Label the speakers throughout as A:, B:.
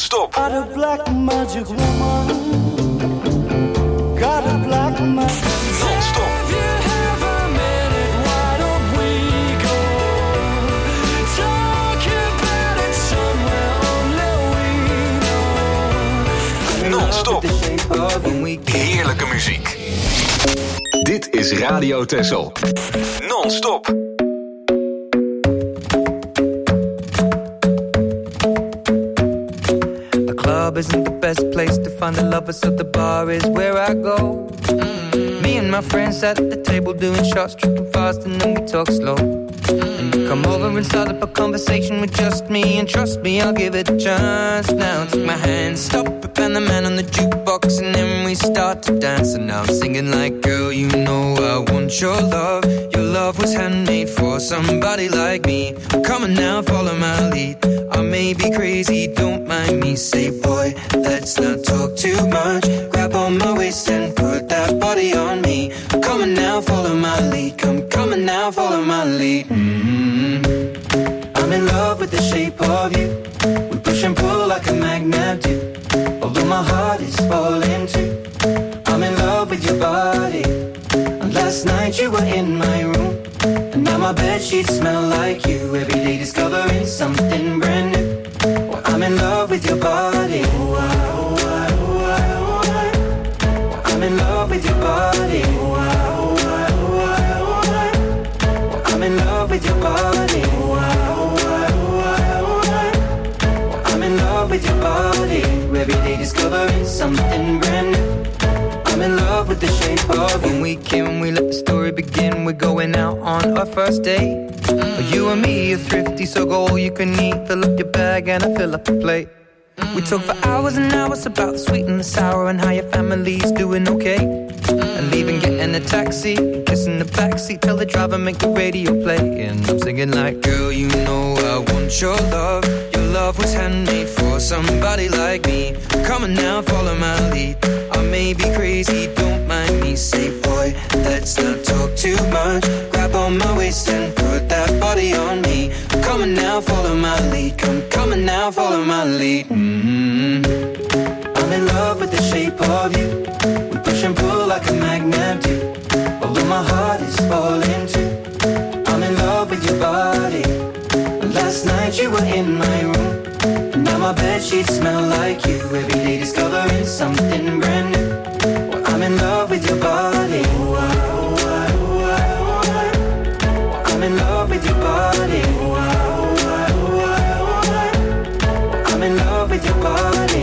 A: Non-stop.
B: Got a black magic woman. Got a black magic.
A: Non-stop.
B: If you have a minute, why don't we go talk about it somewhere only we know.
A: Non-stop. Heerlijke muziek. Dit is Radio Texel. Non-stop.
C: The club isn't the best place to find the lovers, so the bar is where I go. Me and my friends sat at the table doing shots, tripping fast, and then we talk slow. And you come over and start up a conversation with just me, and trust me, I'll give it a chance. Now take my hand, stop it, and the man on the jukebox, and then we start to dance. And now I'm singing like, girl, you know I want your love. Your love was handmade for somebody like me. Come on now, follow my lead. I may be crazy, don't mind me. Say, boy, let's not talk too much. Grab on my waist and put that body on me. Come on now, follow my lead. Come on now, follow my lead. I'm in love with the shape of you. We push and pull like a magnet do. Although my heart is falling too. I'm in love with your body. And last night you were in my room. And now my bedsheets smell like you. Every day discovering something brand new. Well, I'm in love with your body. I'm in love with your body. I'm in love with your body. I'm in love with your body. Every day discovering something brand new. I'm in love with the shape of you. When we came, we let the story begin. We're going out on our first date. You and me are thrifty, so go all you can eat. Fill up your bag and I fill up the plate. We talk for hours and hours about the sweet and the sour and how your family's doing okay. And leaving, getting a taxi, kissing the backseat, tell the driver make the radio play. And I'm singing like, girl, you know I want your love. Your love was handmade for somebody like me. Come on now, follow my lead. I may be crazy, don't mind me. Say, boy, let's not talk too much. Grab on my waist and put that body on me. Come on now, follow my lead. Come on now, follow my lead. I'm in love with the shape of you. We push and pull like a magnet do. Although my heart is falling too. I'm in love with your body. Last night you were in my room. And now my bedsheets smell like you. Every day discovering something brand new. Well, I'm in love with your body. I'm in love with your body. I'm in love with your body.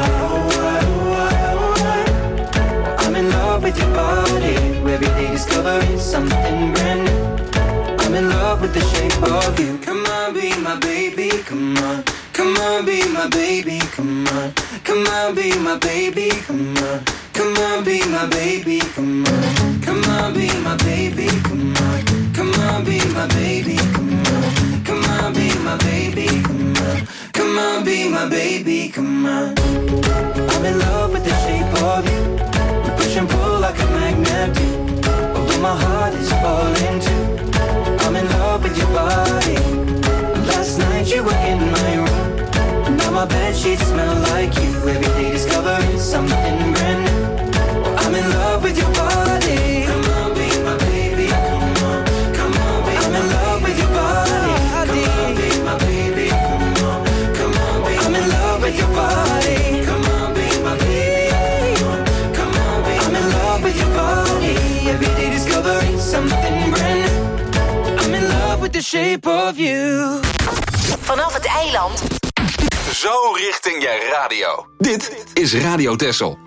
C: I'm in love with your body. Every day discovering something brand new. I'm in love with the shape of you. Come on, be my baby, come on. Come on, be my baby, come on. Come on, be my baby, come on. Come on, be my baby, come on. Come on, be my baby, come on. Come on, be my baby, come on. Come on, be my baby, come on. Come on, be my baby, come on. I'm in love with the shape of you. We push and pull like a magnet do. Although my heart is falling too. I'm in love with your body. Last night you were in my room. Now my bedsheets smell like you. Every day discovering something brand new. I'm in love with your body. Come on, be my baby. Come on, come on, be I'm in love with your body. Come on, be my baby. Come on, come on, be I'm in love with your body. Come on, be my baby. Come on, be I'm in love with your body. Every day discovering something brand new. I'm in love with the shape of you.
D: Vanaf het eiland.
A: Zo richting je radio. Dit is Radio Texel.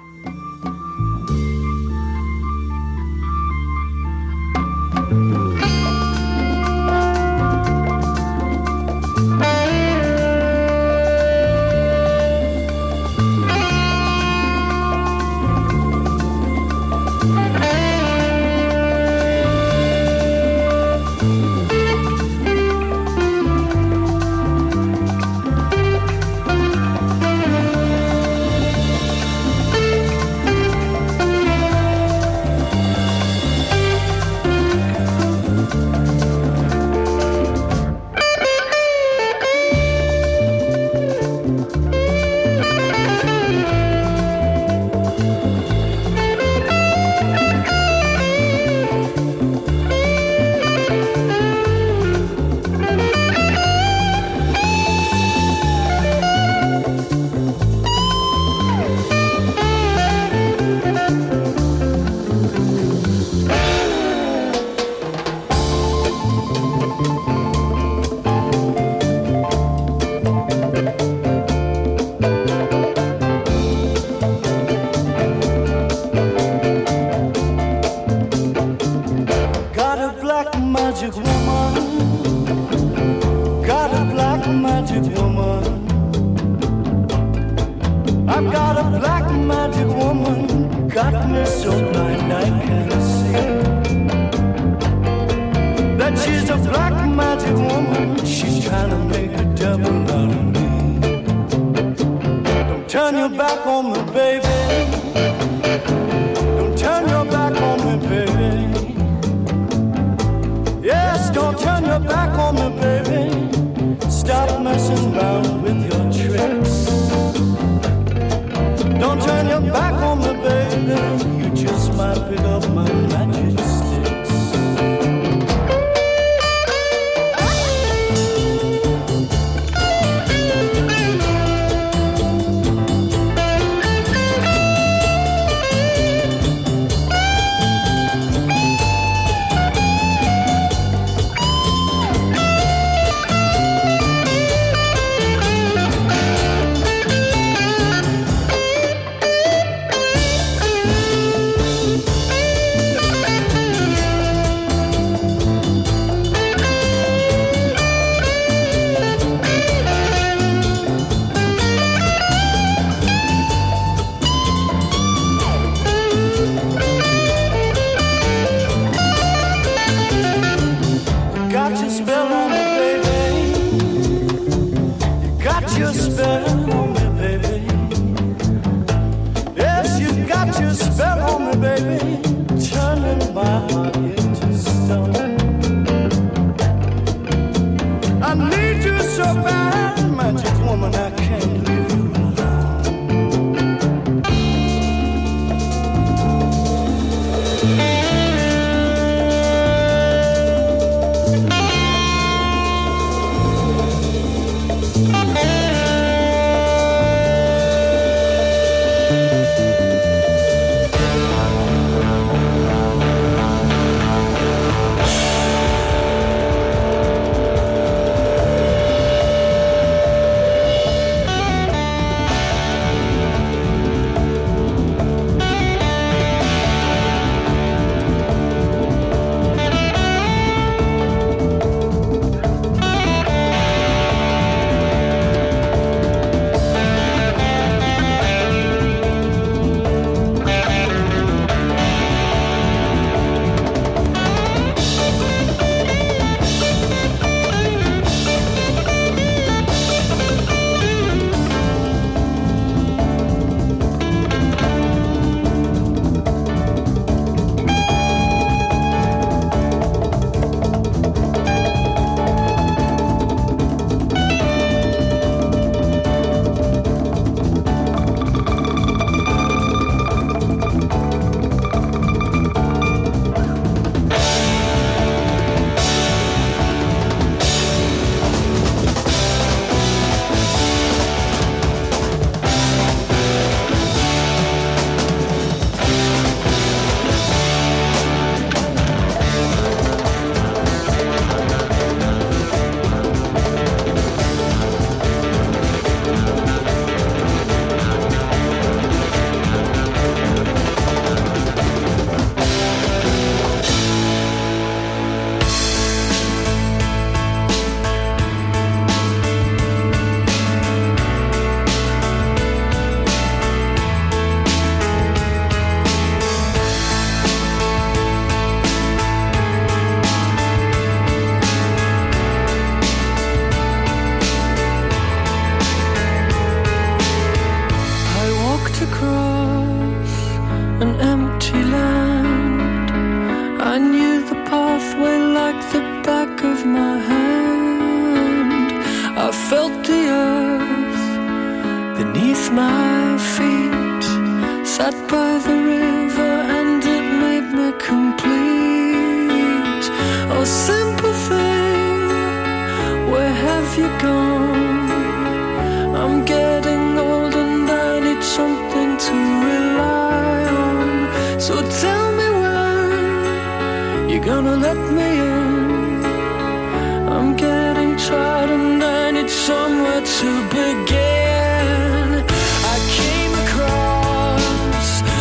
B: magic woman, got a black magic woman. I've got a black magic woman, got me so blind I can't see. That she's a black magic woman, she's trying to make a devil out of me. Don't turn your back on me, baby. Don't turn your back on me, baby. Yes, don't turn your back on me, baby. Stop messing around with your tricks. Don't turn your back on me, baby. You just might pick up my magic sticks.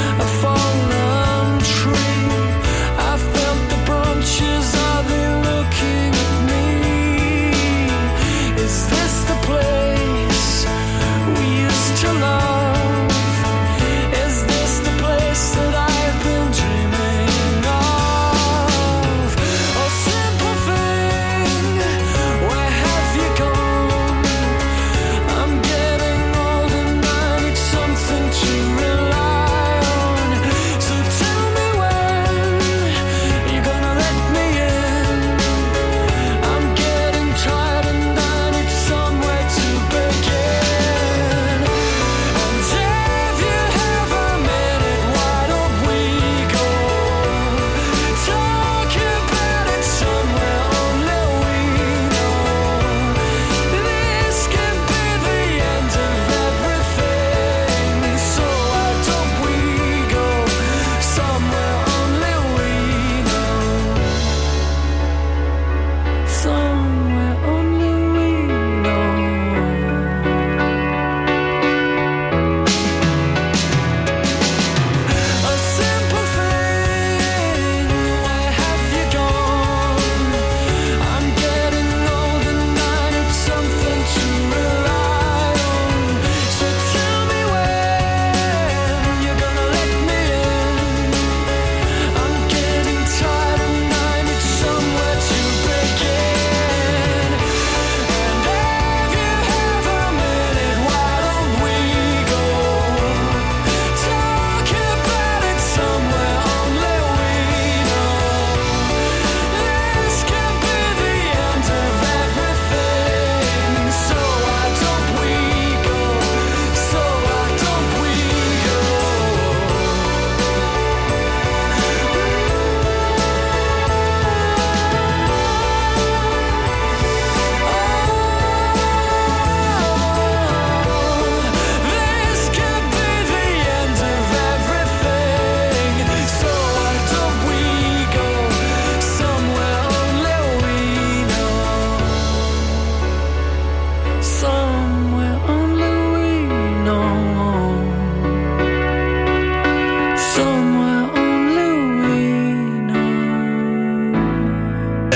B: Look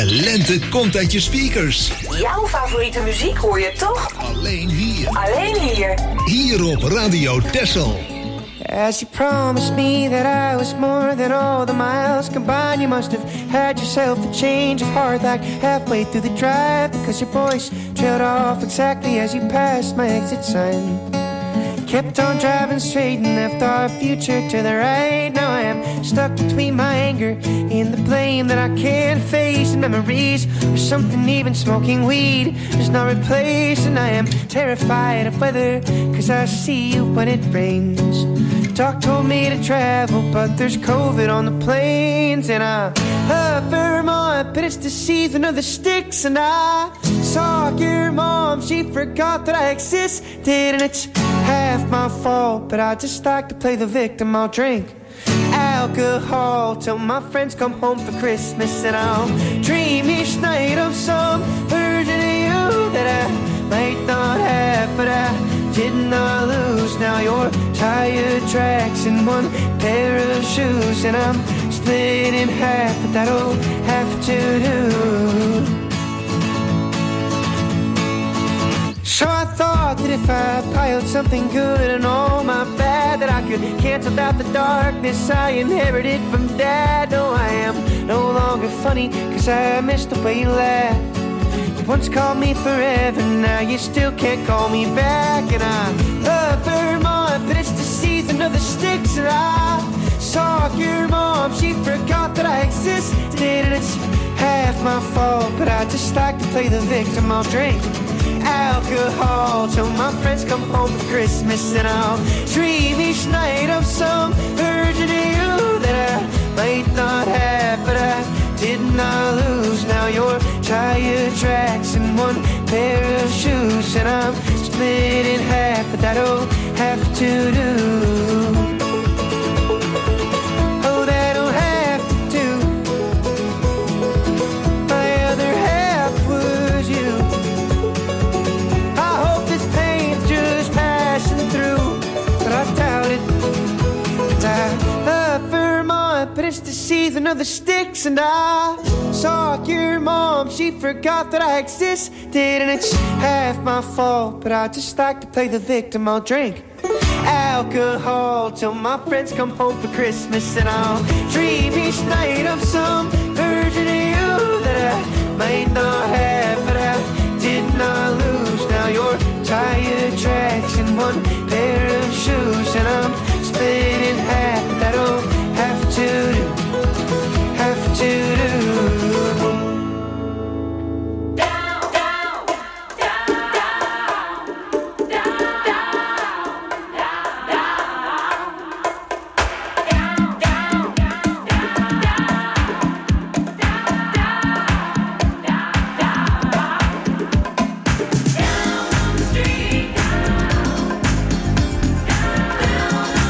E: De lente komt uit je speakers.
D: Jouw favoriete muziek hoor je toch?
E: Alleen hier.
D: Alleen hier.
E: Hier op Radio Texel.
B: As you promised me that I was more than all the miles combined, you must have had yourself a change of heart like halfway through the drive, because your voice trailed off exactly as you passed my exit sign. Kept on driving straight and left our future to the right. Now I am stuck between my anger and the blame that I can't face, and memories or something even smoking weed does not replace. And I am terrified of weather, cause I see you when it rains. Doc told me to travel, but there's COVID on the planes. And I love Vermont, but it's the season of the sticks. And I saw your mom, she forgot that I existed. And it's half my fault, but I just like to play the victim. I'll drink alcohol till my friends come home for Christmas. And I'll dream each night of some version of you that I might not have, but I did not lose. Now your tire tracks in one pair of shoes, and I'm split in half, but that'll have to do. So I thought that if I piled something good and all my bad, that I could cancel out the darkness I inherited from Dad. No, I am no longer funny, cause I missed the way you laughed. You once called me forever, now you still can't call me back. And I love Vermont, but it's the season of the sticks. And I saw your mom, she forgot that I existed. And it's half my fault, but I just like to play the victim. I'll drink alcohol till my friends come home for Christmas. And I'll dream each night of some version of you that I might not have, but I did not lose. Now your tire tracks in one pair of shoes, and I'm split in half, but that'll have to do. Oh, that'll have to do. My other half was you. I hope this pain's just passing through, but I doubt it. And I love Vermont, but it's the season of the sticks. And I saw your mom, she forgot that I existed. And it's half my fault, but I just like to play the victim. I'll drink alcohol till my friends come home for Christmas. And I'll dream each night of some version of you that I might not have, but I did not lose. Now your tire tracks in one pair of shoes, and I'm split in half, but that'll have to do. Have to do.
F: Down on the street, down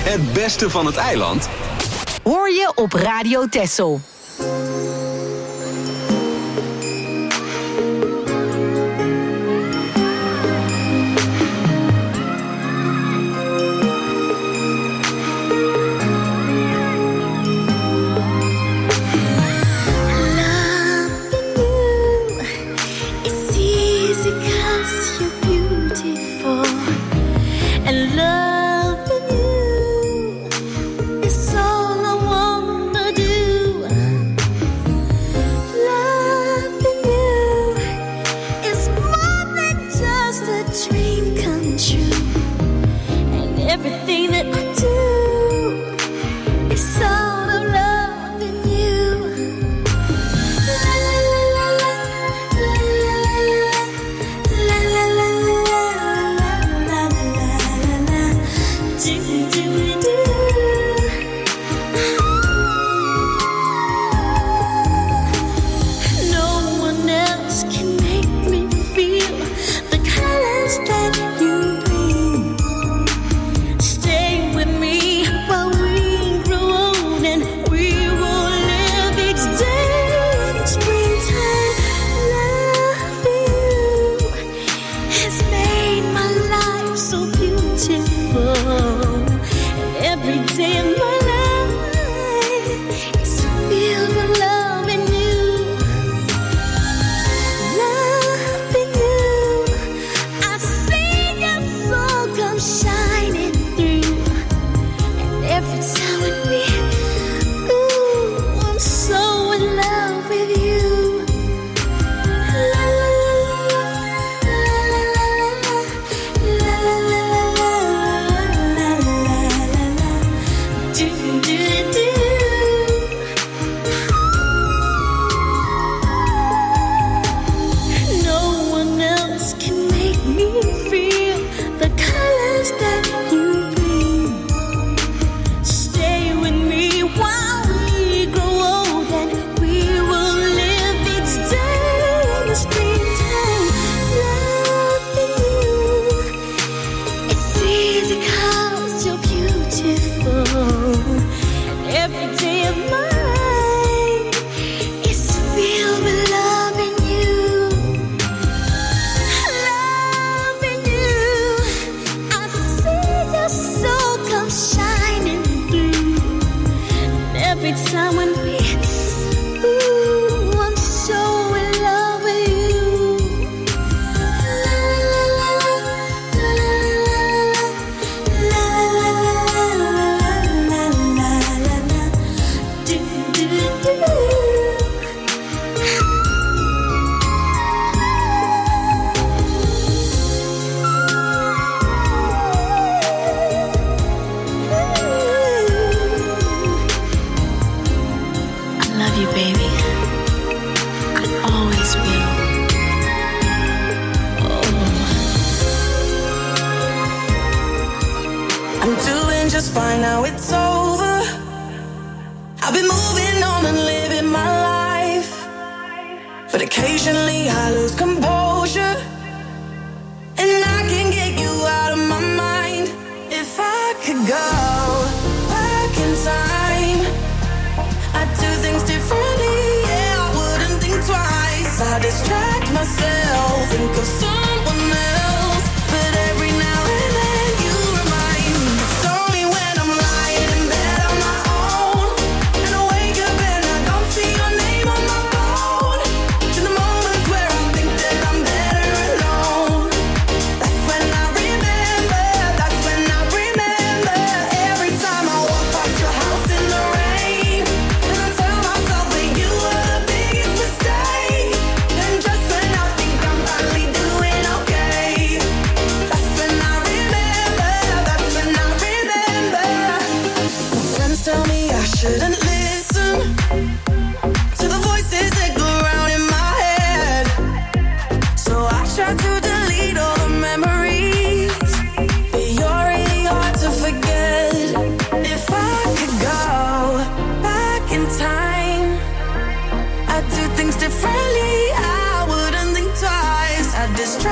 A: Het beste van het eiland
F: hoor je op Radio Texel.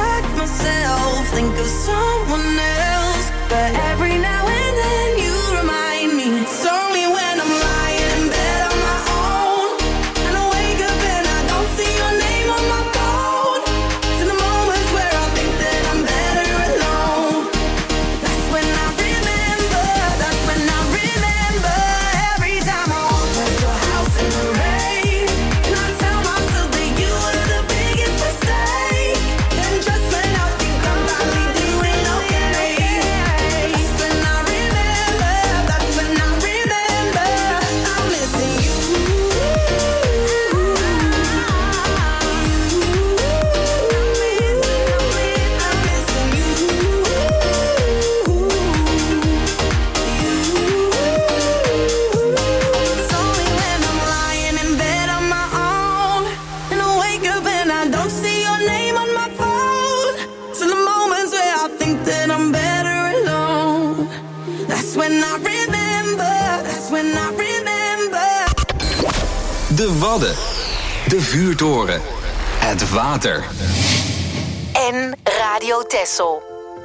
C: Think of someone else, but every now and then you remind
G: think that I'm better alone. That's when I remember, that's when I remember.
A: De Wadden, de vuurtoren, het water.
F: En Radio Texel.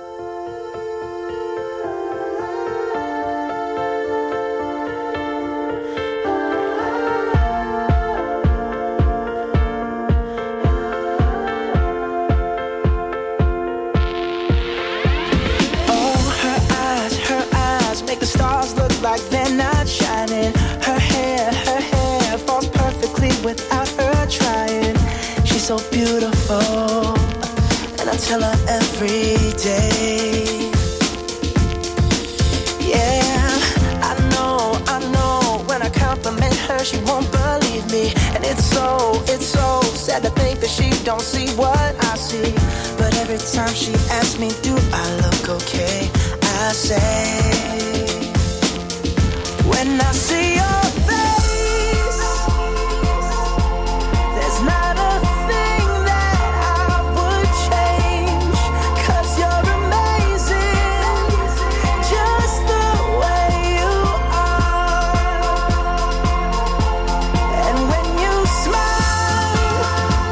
B: The stars look like they're not shining. Her hair falls perfectly without her trying. She's so beautiful, and I tell her every day. Yeah, I know, when I compliment her, she won't believe me. And it's so sad to think that she don't see what I see. But every time she asks me, do I look okay? I say, when I see your face, there's not a thing that I would change. 'Cause you're amazing, just the way you are. And when you smile,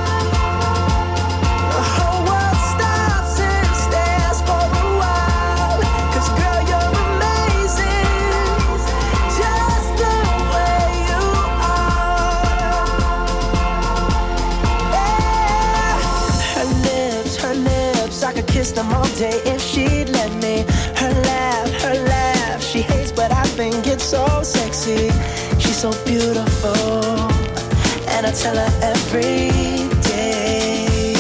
B: the whole world stops and stares for a while. 'Cause girl, you're amazing, just the way you are. Yeah. Her lips, I could kiss them all day if she'd let me. Her laugh, she hates but I think it's so sexy. She's so beautiful, and I tell her every day.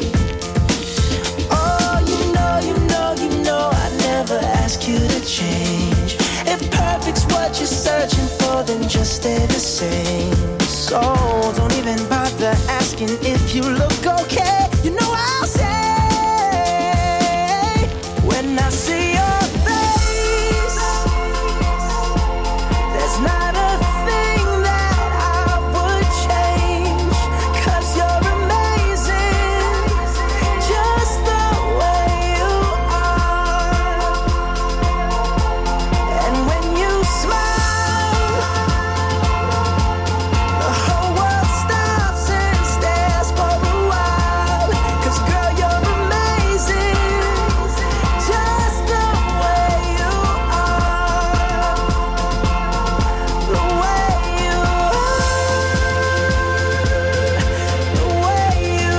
B: Oh, you know I never ask you to change. If perfect's what you're searching for, then just stay the same. So don't even bother asking if you look okay. You know I'll say, when I see your face, there's not a thing that I would change. 'Cause you're amazing, just the way you are. And when you smile, the whole world stops and stares for a while. 'Cause girl, you're amazing, just the way you are. The way you are. The way you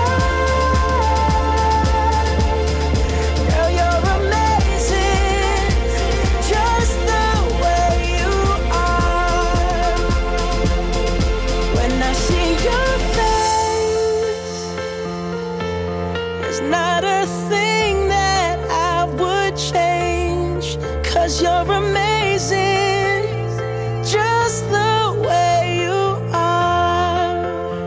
B: are. Girl, you're amazing, just the way you are. When I see your face, there's not a thing that I would change. 'Cause you're amazing, just the way you are.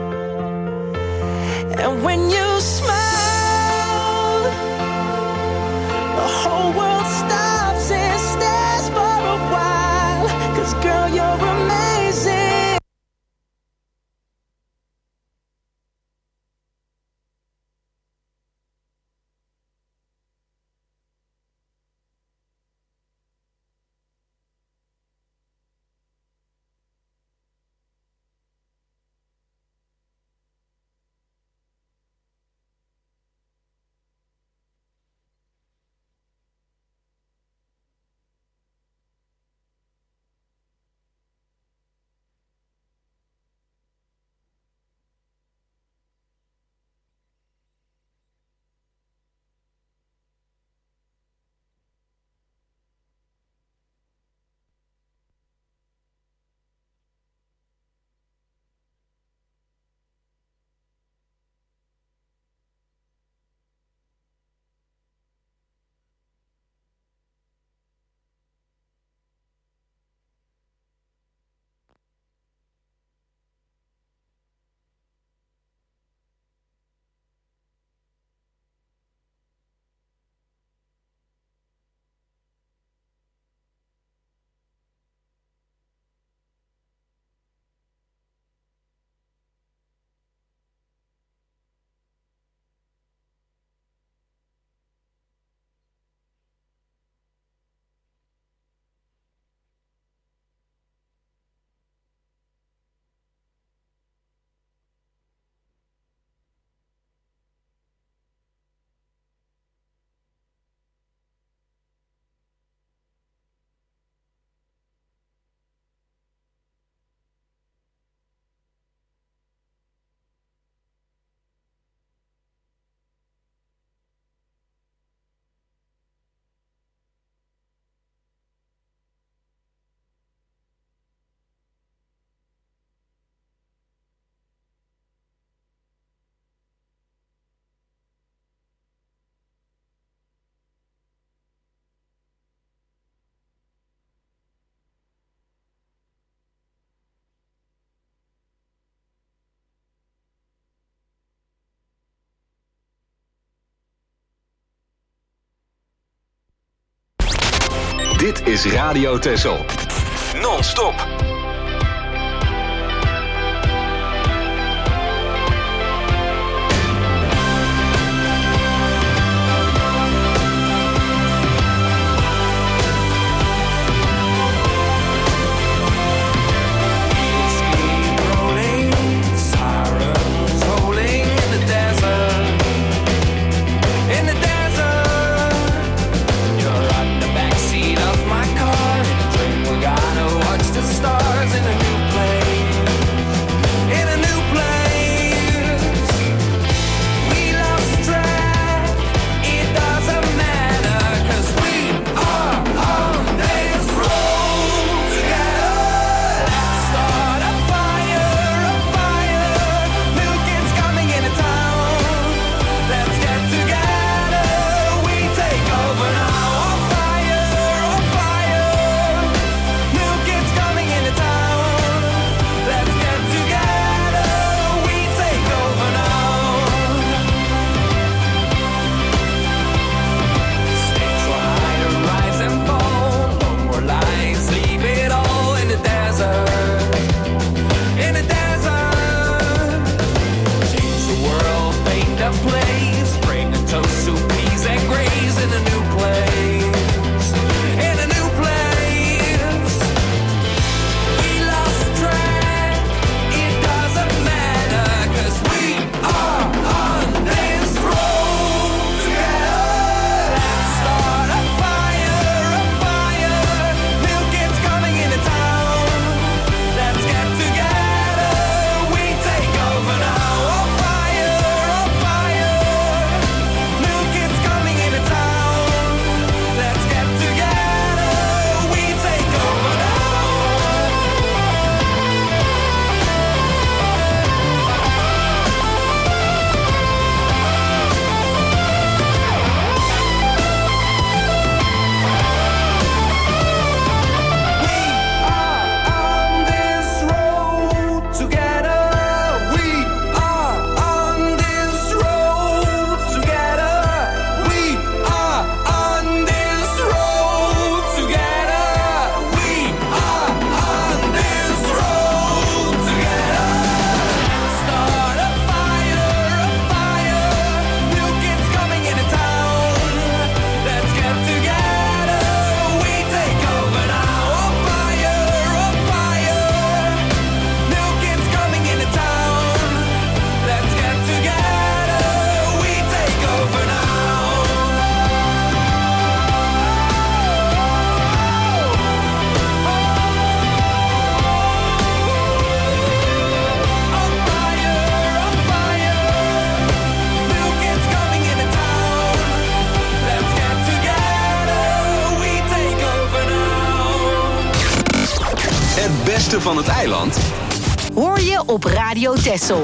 B: And when you smile, the whole world stops and stares for a while. 'Cause girl, you're amazing.
A: Dit is Radio Texel. Non-stop. Van het eiland
F: hoor je op Radio Texel.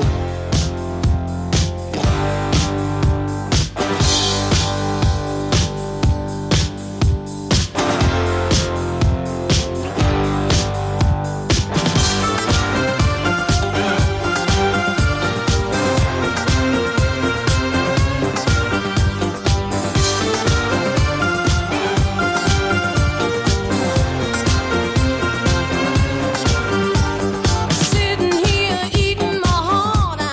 G: Sitting here eating my heart out.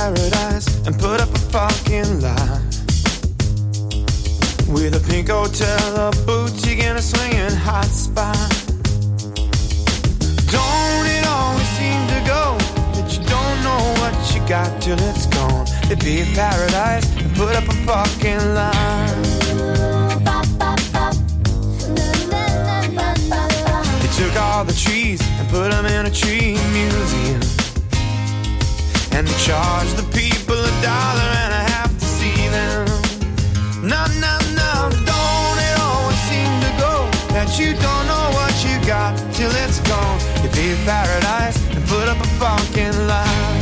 B: paradise and put up a fucking lie. With a pink hotel, a boutique, and a swinging hot spot. Don't it always seem to go that you don't know what you got till it's gone? It'd be a paradise and put up a fucking line. They took all the trees and put them in a tree museum, and they charged the people $1.50 to see them. No, no, no, don't it always seem to go that you don't know what you got till it's gone? You'd be in paradise and put up a fucking line.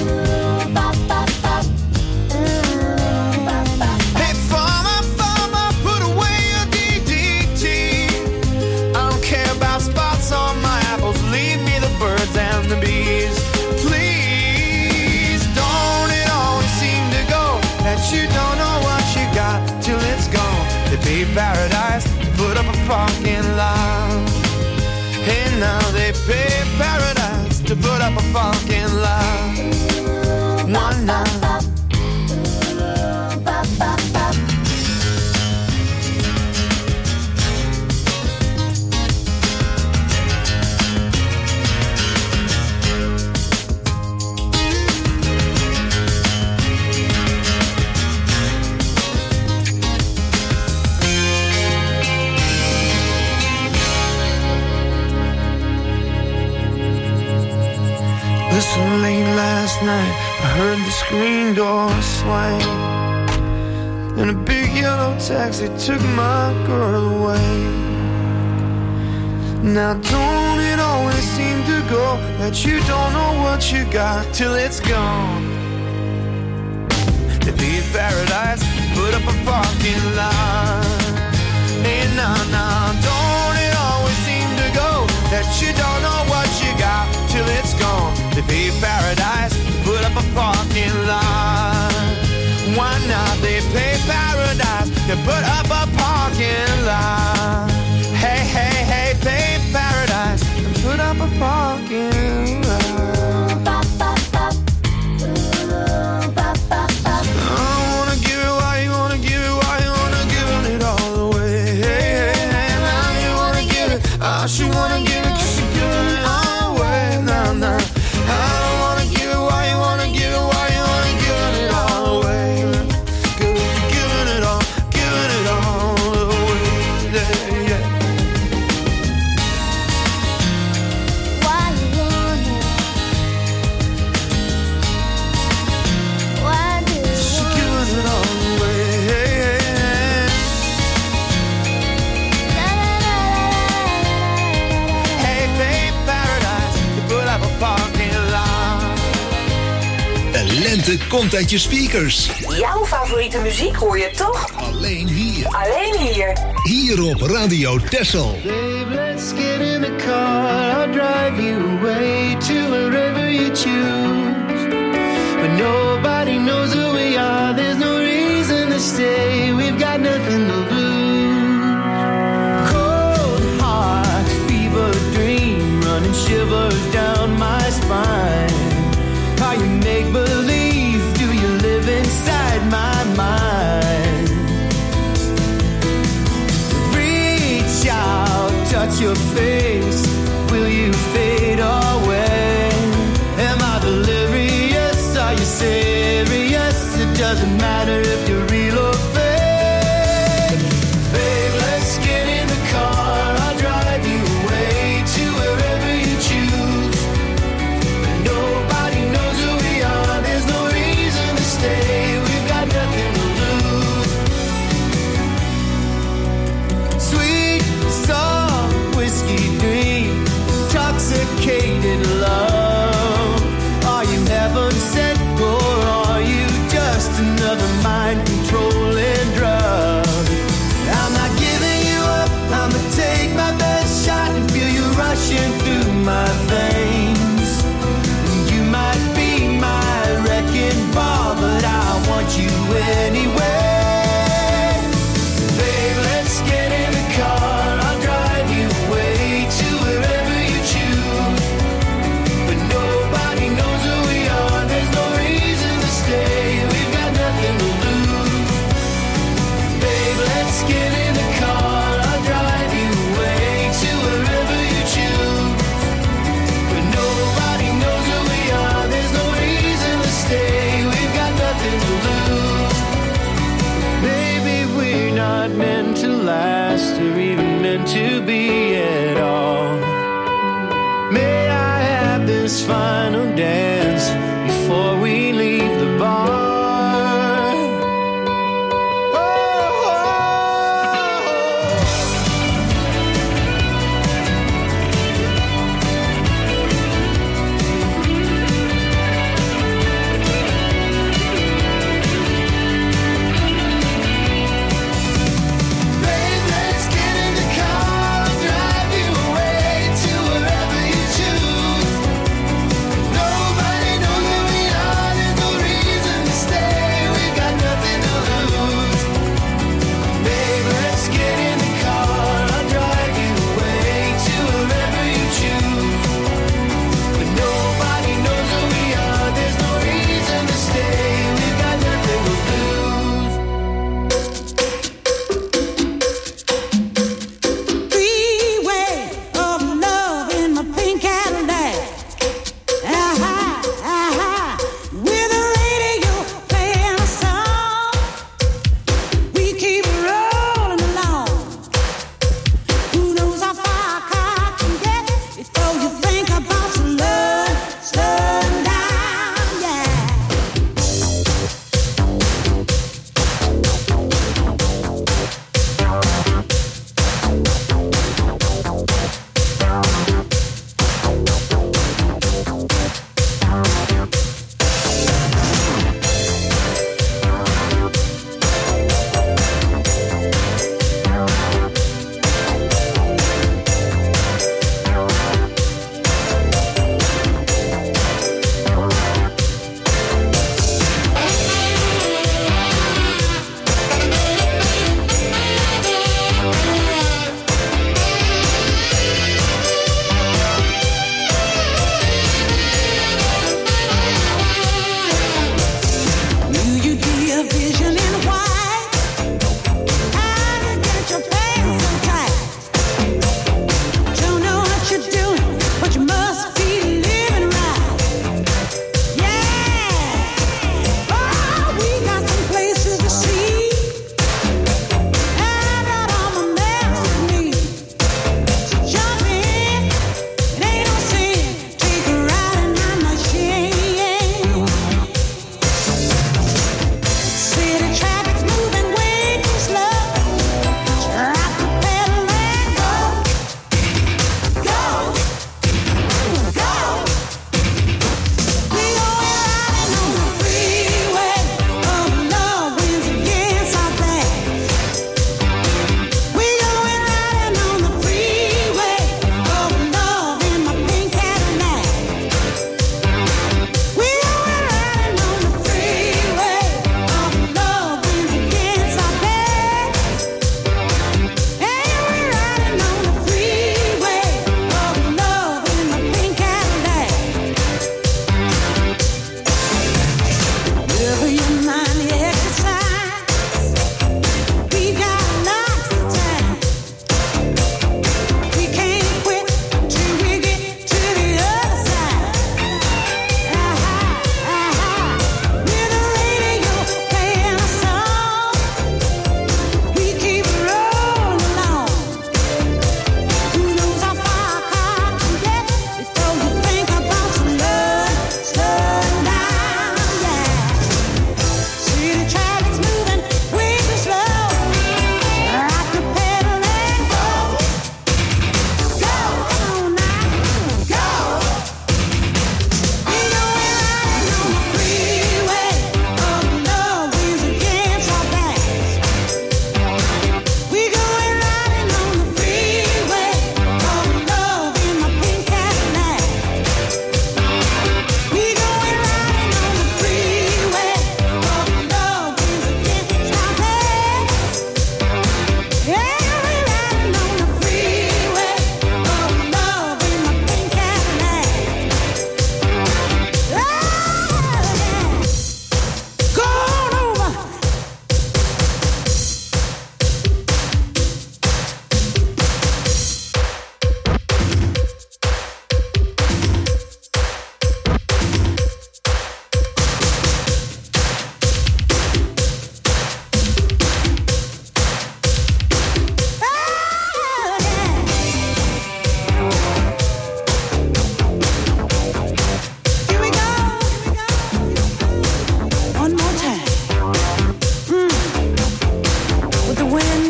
B: Hey, farmer, put away your DDT. I don't care about spots on my apples, leave me the birds and the bees. Please, don't it always seem to go that you don't know what you got till it's gone? It'd be paradise, put up a fucking line. Hey, now they pay paradise to put up a fucking line. One night. Listen, late last night I heard the screen door swing, and a big yellow taxi took my girl away. Now don't it always seem to go that you don't know what you got till it's gone? To be in paradise, put up a fucking line. Hey, nah, nah, don't it always seem to go that you don't know what you got till it's gone? To be in paradise, put up a parking lot. Why not? They pay paradise to put up a parking lot. Hey, hey, hey, pay paradise and put up a parking lot. I wanna give it why you wanna give it, why you wanna give it all away. Hey, hey, hey, now you wanna give it, I should wanna give it 'cause you're giving it all away. Nah, nah. I don't wanna give it, why you wanna give it, why you wanna give it all away. 'Cause you're giving it all away. Yeah, yeah.
H: Why you want it? Why do you
B: She's giving it all away. Hey, hey, hey. Hey, babe, paradise, you put up a parking lot.
E: De lente komt uit je speakers.
D: Jouw favoriete muziek hoor je toch?
E: Alleen hier.
D: Alleen hier.
E: Hier op Radio Texel.
B: Babe, let's get in the car. I'll drive you away to wherever you choose. But nobody knows who we are. There's no reason to stay. We've got nothing to lose. Cold heart, fever dream, running shivers down my spine. How you make believe? Do you live inside my mind? Reach out, touch your face. Will you fade away? Am I delirious? Are you serious? It doesn't matter if you're real or fake.
C: let's get in the car. I'll drive you away to wherever you choose. But nobody knows who we are. There's no reason to stay. We've got nothing to lose. Maybe we're not meant to last or even meant to be at all. May I have this final dance before we leave the bar? Babe, let's get in the car and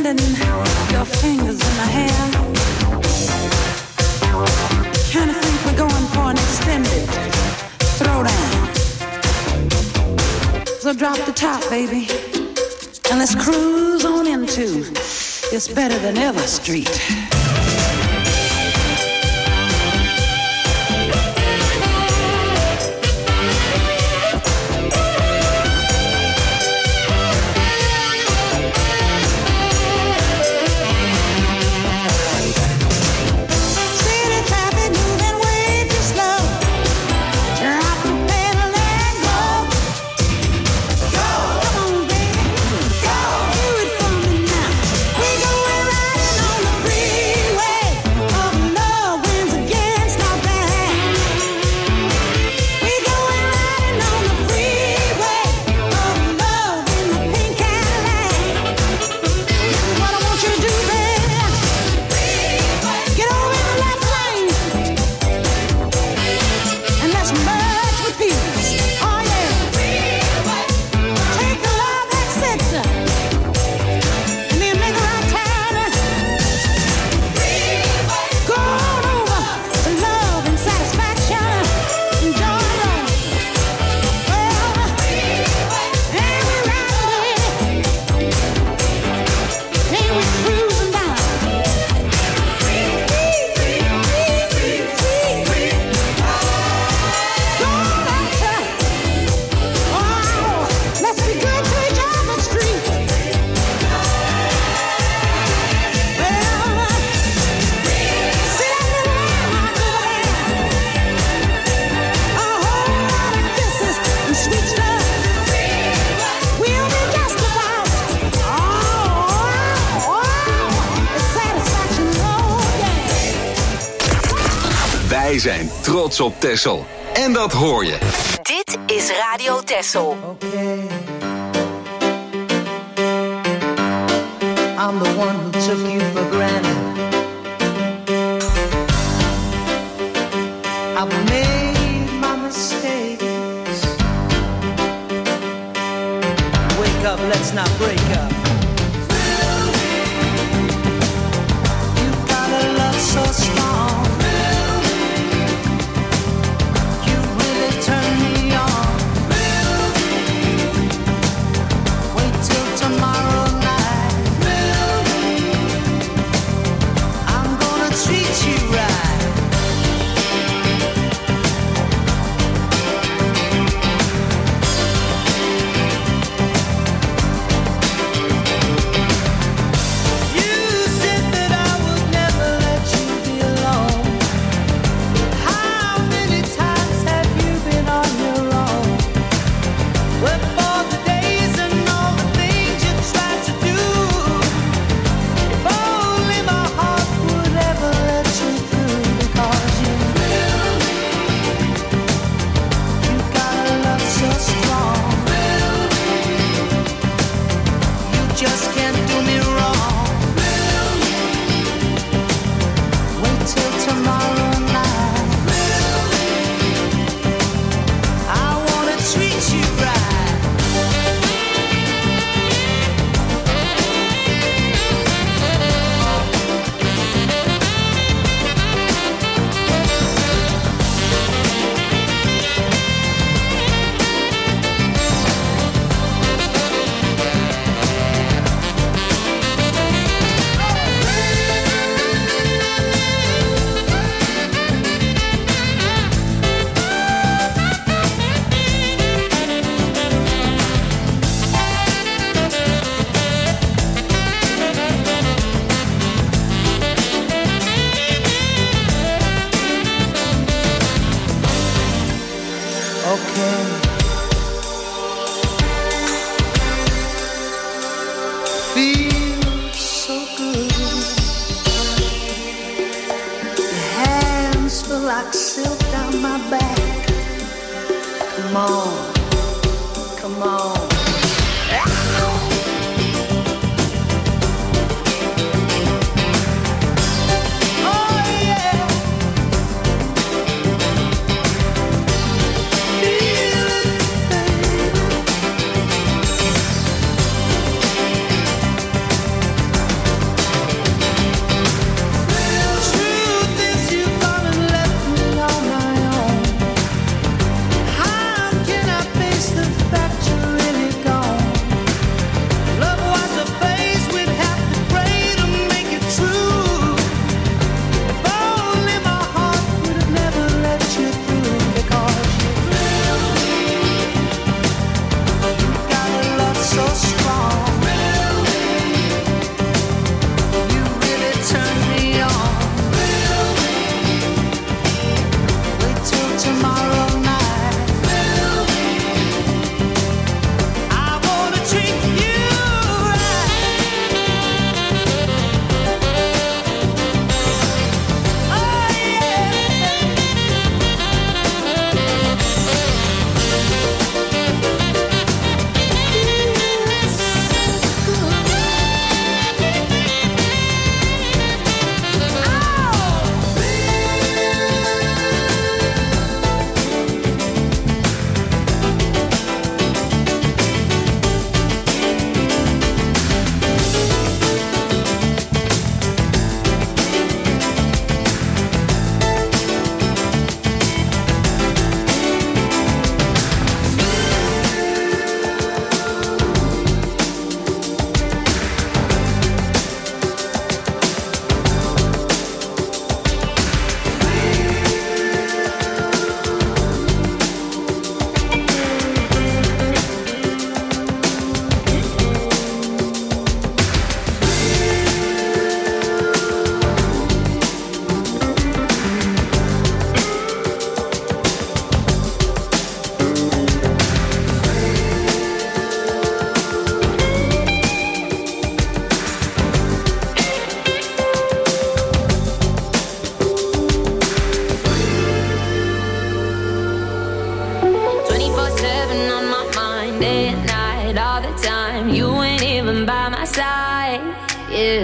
G: blending your fingers in my hair. Kinda think we're going for an extended throwdown. So drop the top, baby, and let's cruise on into It's Better Than Ever Street.
A: Wij zijn trots op Texel. En dat hoor je.
F: Dit is Radio Texel.
B: Okay. I'm the one who took you for granted. I've made my mistakes. Wake up, let's not break up. You got a love so strong. You really turn me on. Wait till tomorrow night. I'm gonna treat you right.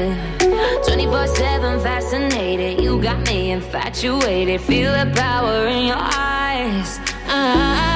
I: 24/7 fascinated. You got me infatuated. Feel the power in your eyes.